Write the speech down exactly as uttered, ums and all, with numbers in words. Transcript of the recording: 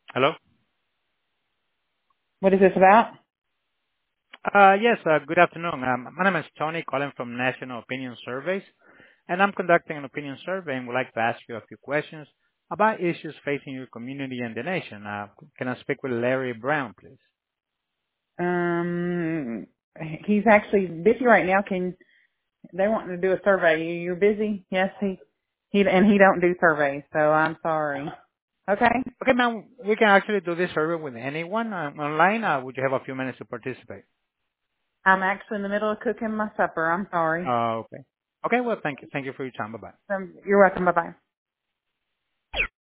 Hello? What is this about? Uh Yes, uh good afternoon. Um My name is Tony, calling from National Opinion Surveys, and I'm conducting an opinion survey and would like to ask you a few questions about issues facing your community and the nation. Uh Can I speak with Larry Brown, please? Um, he's actually busy right now. Can they want to do a survey? You- You're busy? Yes, he he and he don't do surveys, so I'm sorry. Okay, Okay, ma'am, we can actually do this survey with anyone uh, online. Uh Would you have a few minutes to participate? I'm actually in the middle of cooking my supper. I'm sorry. Uh Okay. Okay, well, thank you. Thank you for your time. Bye-bye. Um, you're welcome. Bye bye.